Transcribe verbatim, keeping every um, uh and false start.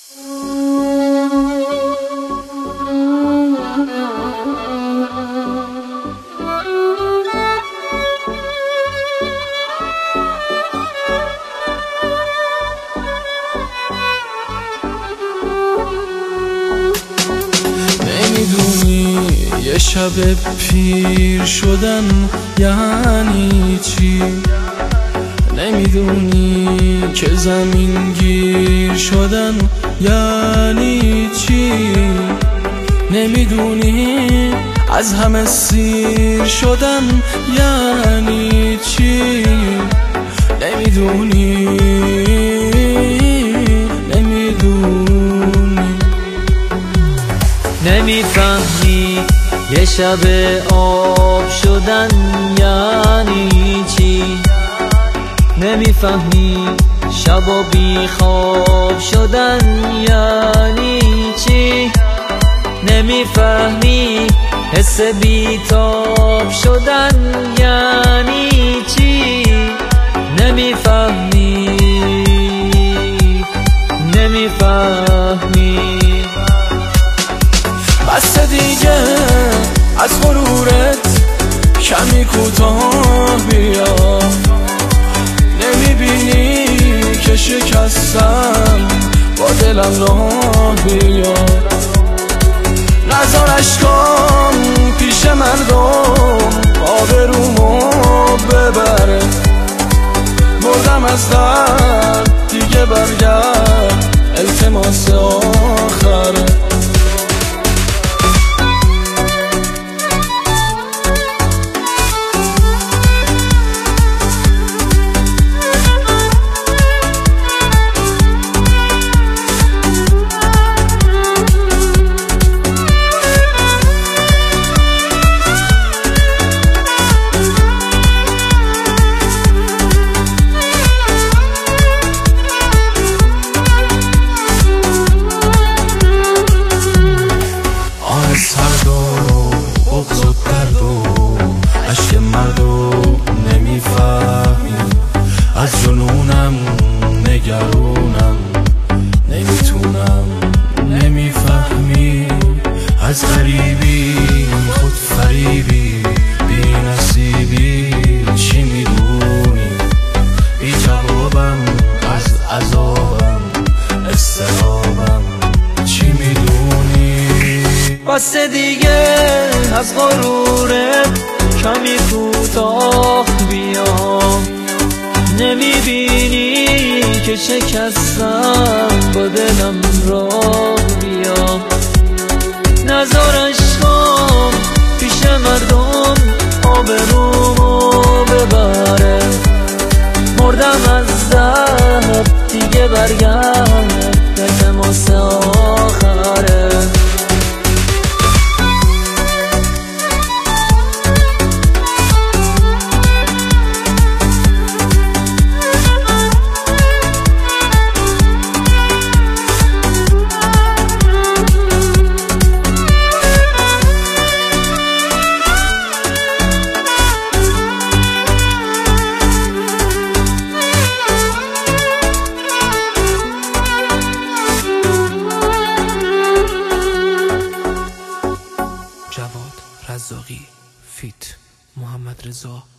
نمیدونی یه شب پیر شدن یعنی چی؟ نمیدونی که زمین گیر شدن یعنی چی؟ نمیدونی از همه سیر شدن یعنی چی؟ نمیدونی نمیدونی نمیفهمی یه شب آب شدن یعنی چی؟ نمیفهمی شب بی خواب شدن یعنی چی؟ نمیفهمی حس بی تاب شدن یعنی چی؟ نمیفهمی نمیفهمی بس دیگه از غرورت کمی کوتاه بیا. نمیبینی که شکستم با دلم راه بیا. نذار اشکام پیش مردم آبرومو ببره. مردم از درد دیگه برگرد التماس آخره. از جنونم نگرونم نمیتونم نمیفهمی. از غریبی خود فریبی بی نصیبی چی میدونی؟ بی جوابم از عذابم استرابم چی میدونی؟ بس دیگه از غرورت کمی کوتاه بیا. نمیبینی که شکستم با دلم راه بیا. نذار اشکام پیش مردم آبرومو ببره. مردم از درد دیگه برگرد التماس آخره. جواد رزاقی فیت محمد رضا